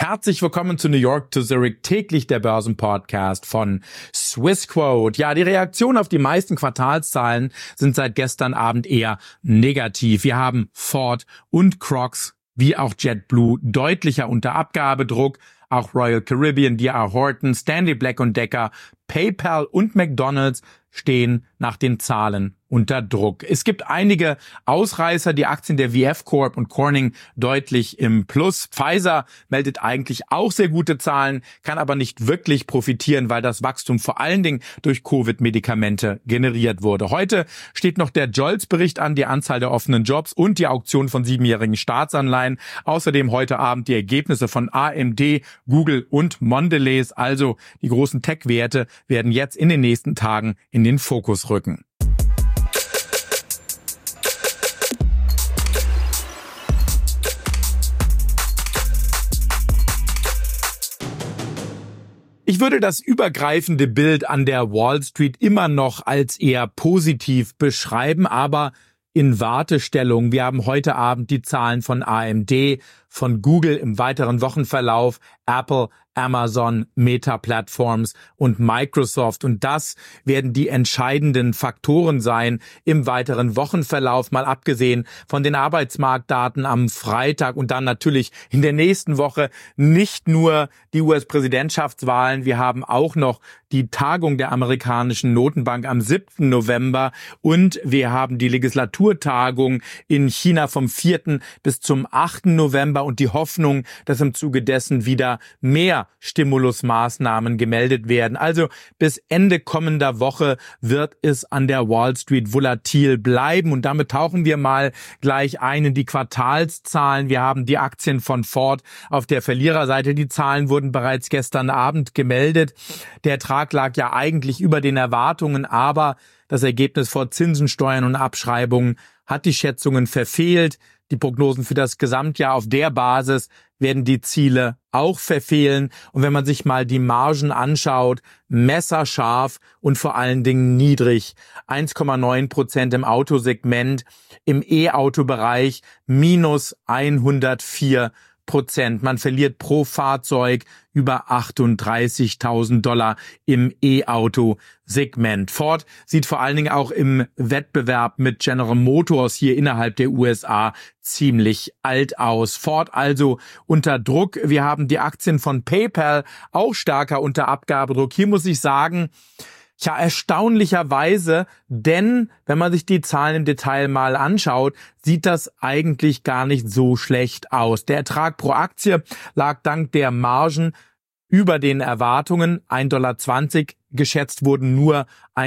Herzlich willkommen zu New York to Zurich, täglich der Börsenpodcast von Swissquote. Ja, die Reaktion auf die meisten Quartalszahlen sind seit gestern Abend eher negativ. Wir haben Ford und Crocs wie auch JetBlue deutlicher unter Abgabedruck. Auch Royal Caribbean, D.R. Horton, Stanley Black & Decker, PayPal und McDonald's stehen nach den Zahlen unter Druck. Es gibt einige Ausreißer, die Aktien der VF Corp und Corning deutlich im Plus. Pfizer meldet eigentlich auch sehr gute Zahlen, kann aber nicht wirklich profitieren, weil das Wachstum vor allen Dingen durch Covid-Medikamente generiert wurde. Heute steht noch der Jolts-Bericht an, die Anzahl der offenen Jobs und die Auktion von 7-jährigen Staatsanleihen. Außerdem heute Abend die Ergebnisse von AMD, Google und Mondelez, also die großen Tech-Werte, werden jetzt in den nächsten Tagen in den Fokus rücken. Ich würde das übergreifende Bild an der Wall Street immer noch als eher positiv beschreiben, aber in Wartestellung. Wir haben heute Abend die Zahlen von AMD, von Google im weiteren Wochenverlauf, Apple, Amazon, Meta Platforms und Microsoft. Und das werden die entscheidenden Faktoren sein im weiteren Wochenverlauf, mal abgesehen von den Arbeitsmarktdaten am Freitag und dann natürlich in der nächsten Woche nicht nur die US-Präsidentschaftswahlen. Wir haben auch noch die Tagung der amerikanischen Notenbank am 7. November und wir haben die Legislaturtagung in China vom 4. bis zum 8. November und die Hoffnung, dass im Zuge dessen wieder mehr Stimulusmaßnahmen gemeldet werden. Also bis Ende kommender Woche wird es an der Wall Street volatil bleiben und damit tauchen wir mal gleich ein in die Quartalszahlen. Wir haben die Aktien von Ford auf der Verliererseite. Die Zahlen wurden bereits gestern Abend gemeldet. Der Ertrag lag ja eigentlich über den Erwartungen, aber das Ergebnis vor Zinsen, Steuern und Abschreibungen hat die Schätzungen verfehlt. Die Prognosen für das Gesamtjahr auf der Basis werden die Ziele auch verfehlen. Und wenn man sich mal die Margen anschaut, messerscharf und vor allen Dingen niedrig. 1,9% im Autosegment, im E-Auto-Bereich minus 104%. Man verliert pro Fahrzeug über $38.000 im E-Auto-Segment. Ford sieht vor allen Dingen auch im Wettbewerb mit General Motors hier innerhalb der USA ziemlich alt aus. Ford also unter Druck. Wir haben die Aktien von PayPal auch stärker unter Abgabedruck. Hier muss ich sagen, ja, erstaunlicherweise, denn wenn man sich die Zahlen im Detail mal anschaut, sieht das eigentlich gar nicht so schlecht aus. Der Ertrag pro Aktie lag dank der Margen über den Erwartungen, $1,20, geschätzt wurden nur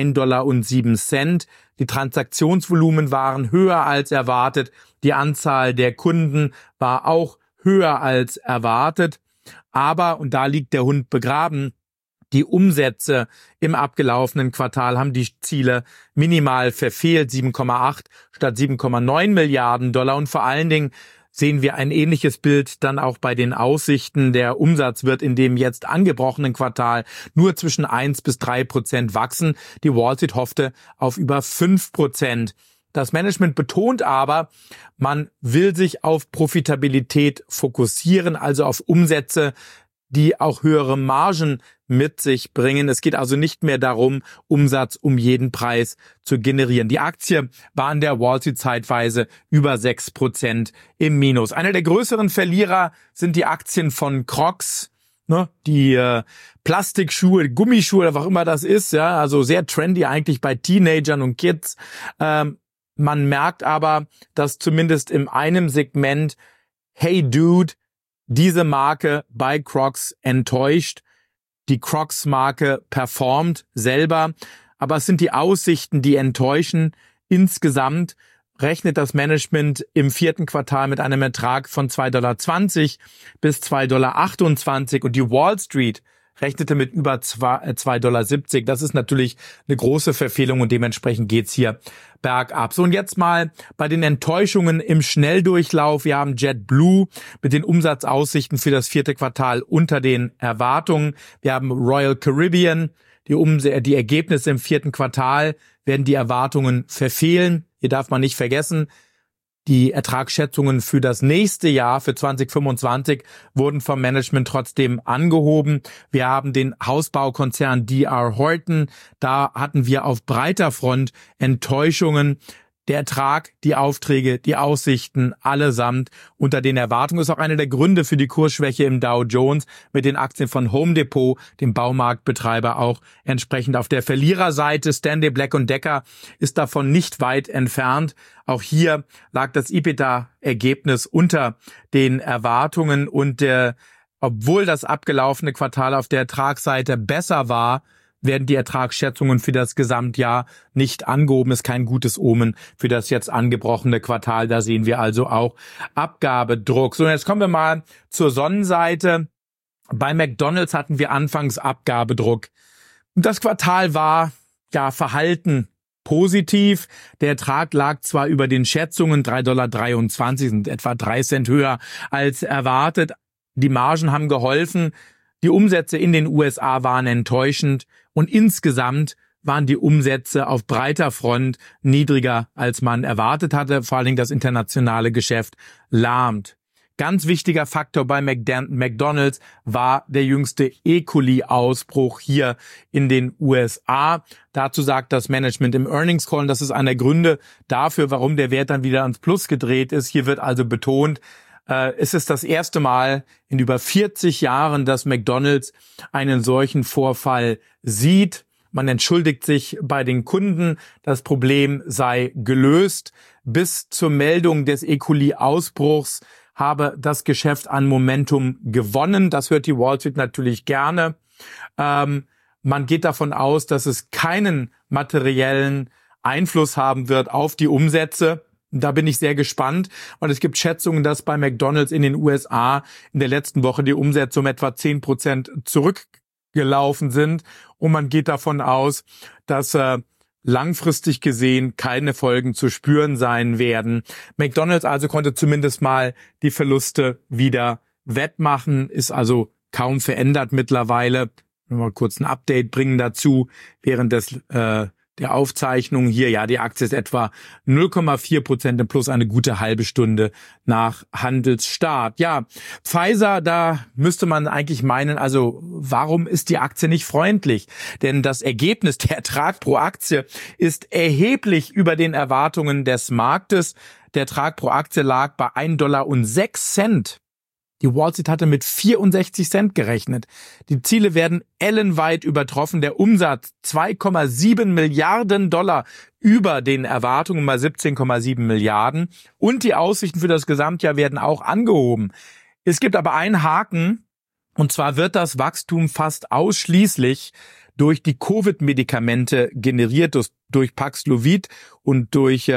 $1,07. Die Transaktionsvolumen waren höher als erwartet, die Anzahl der Kunden war auch höher als erwartet, aber, und da liegt der Hund begraben, die Umsätze im abgelaufenen Quartal haben die Ziele minimal verfehlt, 7,8 statt 7,9 Milliarden Dollar. Und vor allen Dingen sehen wir ein ähnliches Bild dann auch bei den Aussichten. Der Umsatz wird in dem jetzt angebrochenen Quartal nur zwischen 1 bis 3% wachsen. Die Wall Street hoffte auf über 5%. Das Management betont aber, man will sich auf Profitabilität fokussieren, also auf Umsätze, die auch höhere Margen mit sich bringen. Es geht also nicht mehr darum, Umsatz um jeden Preis zu generieren. Die Aktie war an der Wall Street zeitweise über 6% im Minus. Einer der größeren Verlierer sind die Aktien von Crocs, die Plastikschuhe, Gummischuhe, was auch immer das ist, ja, also sehr trendy eigentlich bei Teenagern und Kids. Man merkt aber, dass zumindest in einem Segment Hey Dude diese Marke bei Crocs enttäuscht. Die Crocs-Marke performt selber, aber es sind die Aussichten, die enttäuschen. Insgesamt rechnet das Management im 4. Quartal mit einem Ertrag von $2,20 bis $2,28 und die Wall Street rechnete mit über $2,70. Das ist natürlich eine große Verfehlung und dementsprechend geht's hier bergab. So, und jetzt mal bei den Enttäuschungen im Schnelldurchlauf. Wir haben JetBlue mit den Umsatzaussichten für das 4. Quartal unter den Erwartungen. Wir haben Royal Caribbean. Die Ergebnisse im 4. Quartal werden die Erwartungen verfehlen. Hier darf man nicht vergessen, Die Ertragsschätzungen für das nächste Jahr, für 2025, wurden vom Management trotzdem angehoben. Wir haben den Hausbaukonzern D.R. Horton. Da hatten wir auf breiter Front Enttäuschungen. Der Ertrag, die Aufträge, die Aussichten, allesamt unter den Erwartungen, ist auch einer der Gründe für die Kursschwäche im Dow Jones mit den Aktien von Home Depot, dem Baumarktbetreiber, auch entsprechend auf der Verliererseite. Stanley Black & Decker ist davon nicht weit entfernt. Auch hier lag das EBITDA-Ergebnis unter den Erwartungen und obwohl das abgelaufene Quartal auf der Ertragsseite besser war, werden die Ertragsschätzungen für das Gesamtjahr nicht angehoben. Ist kein gutes Omen für das jetzt angebrochene Quartal. Da sehen wir also auch Abgabedruck. So, jetzt kommen wir mal zur Sonnenseite. Bei McDonald's hatten wir anfangs Abgabedruck. Das Quartal war verhalten positiv. Der Ertrag lag zwar über den Schätzungen, $3,23, sind etwa 3 Cent höher als erwartet. Die Margen haben geholfen. Die Umsätze in den USA waren enttäuschend und insgesamt waren die Umsätze auf breiter Front niedriger, als man erwartet hatte. Vor allen Dingen das internationale Geschäft lahmt. Ganz wichtiger Faktor bei McDonald's war der jüngste E. coli-Ausbruch hier in den USA. Dazu sagt das Management im Earnings Call, und das ist einer der Gründe dafür, warum der Wert dann wieder ans Plus gedreht ist. Hier wird also betont, es ist das erste Mal in über 40 Jahren, dass McDonald's einen solchen Vorfall sieht. Man entschuldigt sich bei den Kunden, das Problem sei gelöst. Bis zur Meldung des E. coli-Ausbruchs habe das Geschäft an Momentum gewonnen. Das hört die Wall Street natürlich gerne. Man geht davon aus, dass es keinen materiellen Einfluss haben wird auf die Umsätze. Da bin ich sehr gespannt. Und es gibt Schätzungen, dass bei McDonald's in den USA in der letzten Woche die Umsätze um etwa 10% zurückgelaufen sind. Und man geht davon aus, dass langfristig gesehen keine Folgen zu spüren sein werden. McDonald's also konnte zumindest mal die Verluste wieder wettmachen, ist also kaum verändert mittlerweile. Mal kurz ein Update bringen dazu während der Aufzeichnung hier. Ja, die Aktie ist etwa 0,4% im Plus, eine gute halbe Stunde nach Handelsstart. Ja, Pfizer, da müsste man eigentlich meinen, also warum ist die Aktie nicht freundlich? Denn das Ergebnis, der Ertrag pro Aktie, ist erheblich über den Erwartungen des Marktes. Der Ertrag pro Aktie lag bei $1,06. Die Wall Street hatte mit 64 Cent gerechnet. Die Ziele werden ellenweit übertroffen. Der Umsatz $2,7 Milliarden über den Erwartungen mal 17,7 Milliarden. Und die Aussichten für das Gesamtjahr werden auch angehoben. Es gibt aber einen Haken, und zwar wird das Wachstum fast ausschließlich durch die Covid-Medikamente generiert, durch Paxlovid und durch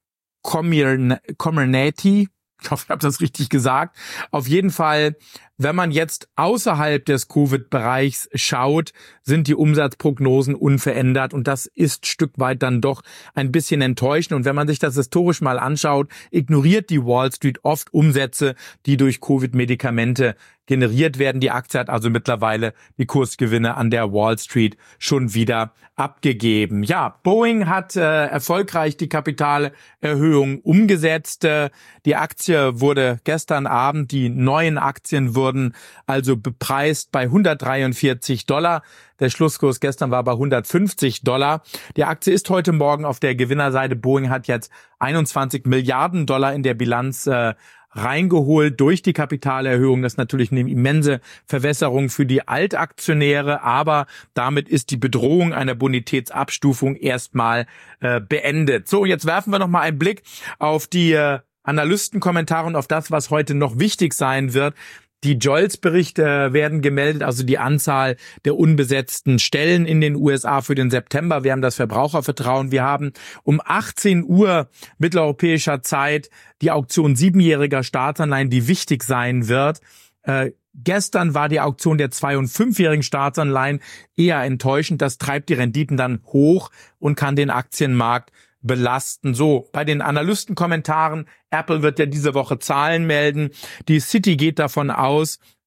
Comirnaty. Ich hoffe, ich habe das richtig gesagt. Auf jeden Fall, wenn man jetzt außerhalb des Covid-Bereichs schaut, sind die Umsatzprognosen unverändert und das ist Stück weit dann doch ein bisschen enttäuschend. Und wenn man sich das historisch mal anschaut, ignoriert die Wall Street oft Umsätze, die durch Covid-Medikamente generiert werden. Die Aktie hat also mittlerweile die Kursgewinne an der Wall Street schon wieder abgegeben. Ja, Boeing hat erfolgreich die Kapitalerhöhung umgesetzt. Die Aktie wurde gestern Abend, die neuen Aktien wurden also bepreist bei $143. Der Schlusskurs gestern war bei $150. Die Aktie ist heute Morgen auf der Gewinnerseite. Boeing hat jetzt $21 Milliarden in der Bilanz reingeholt durch die Kapitalerhöhung. Das ist natürlich eine immense Verwässerung für die Altaktionäre, aber damit ist die Bedrohung einer Bonitätsabstufung erstmal beendet. So, jetzt werfen wir noch mal einen Blick auf die Analystenkommentare und auf das, was heute noch wichtig sein wird. Die JOLTS-Berichte werden gemeldet, also die Anzahl der unbesetzten Stellen in den USA für den September. Wir haben das Verbrauchervertrauen. Wir haben um 18 Uhr mitteleuropäischer Zeit die Auktion 7-jähriger Staatsanleihen, die wichtig sein wird. Gestern war die Auktion der 2- und 5-jährigen Staatsanleihen eher enttäuschend. Das treibt die Renditen dann hoch und kann den Aktienmarkt belasten. So, bei den Analystenkommentaren, Apple wird ja diese Woche Zahlen melden. Die Citi geht davon aus,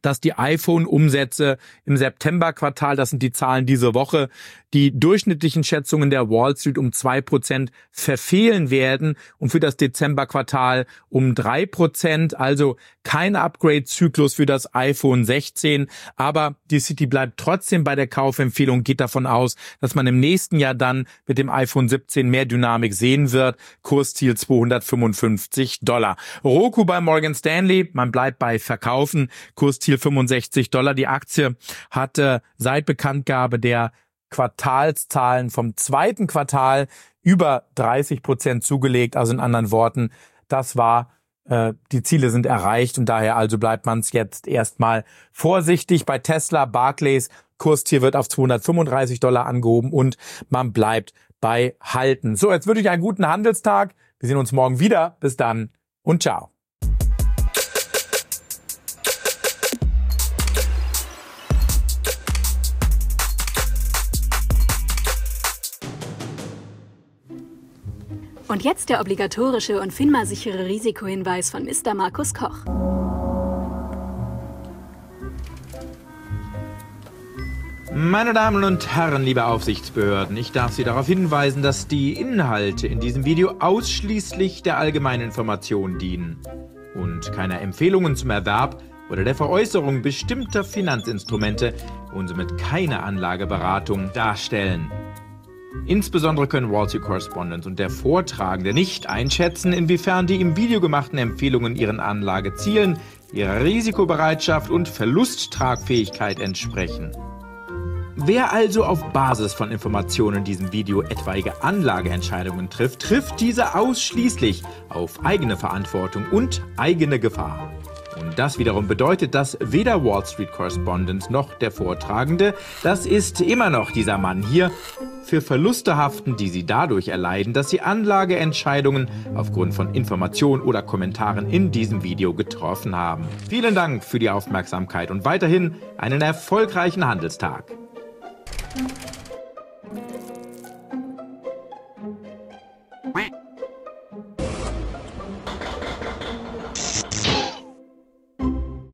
dass die iPhone-Umsätze im Septemberquartal, das sind die Zahlen diese Woche, die durchschnittlichen Schätzungen der Wall Street um 2% verfehlen werden und für das Dezemberquartal um 3%. Also kein Upgrade-Zyklus für das iPhone 16. Aber die Citi bleibt trotzdem bei der Kaufempfehlung, geht davon aus, dass man im nächsten Jahr dann mit dem iPhone 17 mehr Dynamik sehen wird. Kursziel $255. Roku bei Morgan Stanley, man bleibt bei Verkaufen. Kursziel $65. Die Aktie hatte seit Bekanntgabe der Quartalszahlen vom zweiten Quartal über 30% zugelegt. Also in anderen Worten, das war, die Ziele sind erreicht und daher also bleibt man es jetzt erstmal vorsichtig. Bei Tesla, Barclays, Kursziel wird auf $235 angehoben und man bleibt bei Halten. So, jetzt wünsche ich einen guten Handelstag. Wir sehen uns morgen wieder. Bis dann und ciao. Und jetzt der obligatorische und FINMA-sichere Risikohinweis von Mr. Markus Koch. Meine Damen und Herren, liebe Aufsichtsbehörden, ich darf Sie darauf hinweisen, dass die Inhalte in diesem Video ausschließlich der allgemeinen Information dienen und keine Empfehlungen zum Erwerb oder der Veräußerung bestimmter Finanzinstrumente und somit keine Anlageberatung darstellen. Insbesondere können Wall Street Correspondent und der Vortragende nicht einschätzen, inwiefern die im Video gemachten Empfehlungen ihren Anlagezielen, ihrer Risikobereitschaft und Verlusttragfähigkeit entsprechen. Wer also auf Basis von Informationen in diesem Video etwaige Anlageentscheidungen trifft, trifft diese ausschließlich auf eigene Verantwortung und eigene Gefahr. Und das wiederum bedeutet, dass weder Wall Street Correspondent noch der Vortragende, das ist immer noch dieser Mann hier, für Verluste haften, die sie dadurch erleiden, dass sie Anlageentscheidungen aufgrund von Informationen oder Kommentaren in diesem Video getroffen haben. Vielen Dank für die Aufmerksamkeit und weiterhin einen erfolgreichen Handelstag.